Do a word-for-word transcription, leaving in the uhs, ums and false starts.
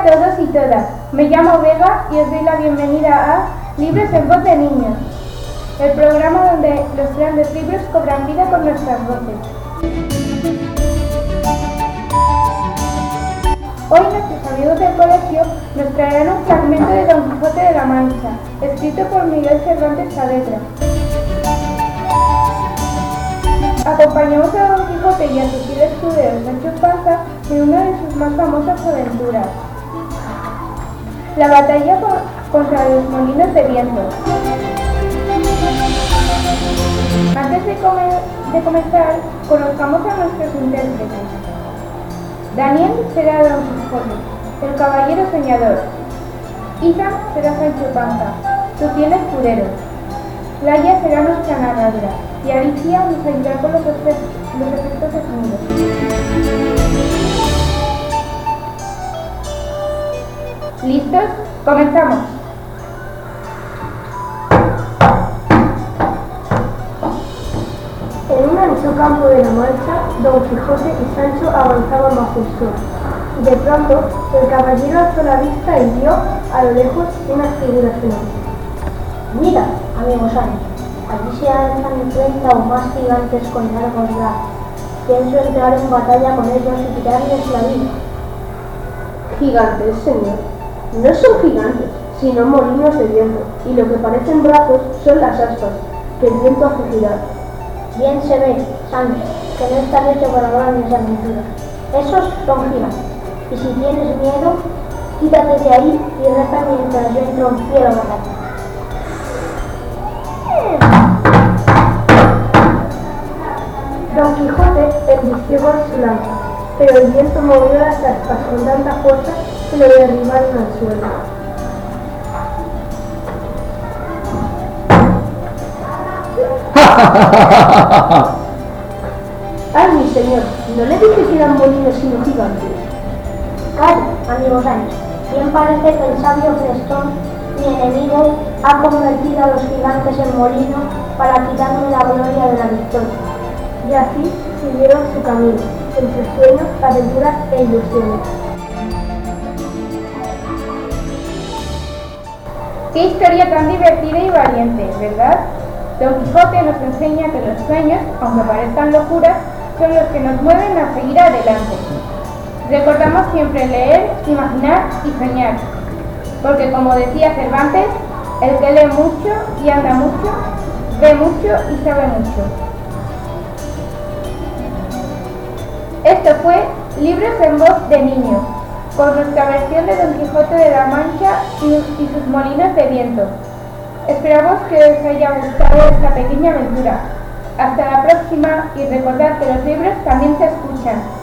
a todos y todas, me llamo Vega y os doy la bienvenida a Libros en voz de niños, el programa donde los grandes libros cobran vida con nuestras voces. Hoy nuestros amigos del colegio nos traerán un fragmento de Don Quijote de la Mancha, escrito por Miguel Cervantes Saavedra. Acompañamos a Don Quijote y a su fiel escudero Sancho Panza en una de sus más famosas aventuras, la batalla contra los molinos de viento. Antes de, comer, de comenzar, conozcamos a nuestros intérpretes. Daniel será Don Quijote, el caballero soñador. Ethan será Sancho Panza, su fiel escudero. Laia será nuestra narradora y Alicia nos ayudará con los efectos, los efectos de sonido. ¿Listos? ¡Comenzamos! En un ancho campo de la Mancha, Don Quijote y Sancho avanzaban bajo el sol. De pronto, el caballero alzó la vista y vio a lo lejos unas figuras enormes. Mira, amigo Sancho, allí se alzan treinta o más gigantes con largos brazos. Pienso entrar en batalla con ellos y quitarles la vida. Gigantes, señor. No son gigantes, sino molinos de viento, y lo que parecen brazos son las aspas que el viento hace girar. Bien se ve, Sancho, que no estás hecho para grandes aventuras. Esos son gigantes, y si tienes miedo, quítate de ahí y reza mientras yo entro en fiera batalla. Don Quijote embistió con su lanza, pero el viento movió las aspas con tanta fuerza que lo derribaron al suelo. ¡Ay, mi señor! ¿No le dije que eran molinos sino gigantes? Calla, amigo Sancho. Bien parece que el sabio Frestón, mi enemigo, ha convertido a los gigantes en molinos para quitarme la gloria de la victoria. Y así siguieron su camino, entre sueños, aventuras e ilusiones. ¡Qué historia tan divertida y valiente!, ¿verdad? Don Quijote nos enseña que los sueños, aunque parezcan locuras, son los que nos mueven a seguir adelante. Recordamos siempre leer, imaginar y soñar, porque como decía Cervantes, el que lee mucho y anda mucho, ve mucho y sabe mucho. Esto fue Libros en voz de niños, con nuestra versión de Don Quijote de la Mancha y, y sus molinos de viento. Esperamos que os haya gustado esta pequeña aventura. Hasta la próxima y recordad que los libros también se escuchan.